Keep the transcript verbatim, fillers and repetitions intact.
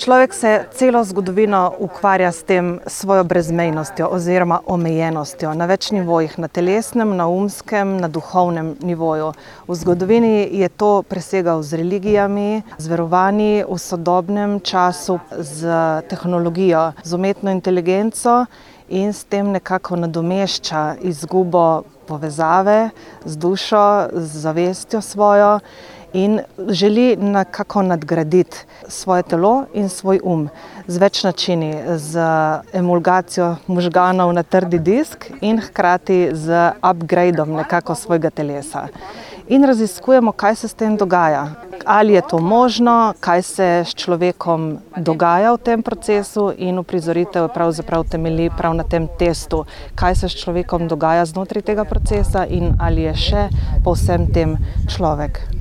Človek se celo zgodovino ukvarja s tem svojo brezmejnostjo oziroma omejenostjo na več nivojih, na telesnem, na umskem, na duhovnem nivoju. V zgodovini je to presegal z religijami, z verovanji, v sodobnem času z tehnologijo, z umetno inteligenco in s tem nekako nadomešča izgubo povezave z dušo, z zavestjo svojo in želi nekako nadgraditi svoje telo in svoj um z več načini, z emulgacijo možganov na trdi disk in hkrati z upgradeom nekako svojega telesa. In raziskujemo, kaj se s tem dogaja. Ali je to možno, kaj se s človekom dogaja v tem procesu, in uprizoritev pravzaprav temelji prav na tem testu, kaj se s človekom dogaja znotraj tega procesa in ali je še po vsem tem človek.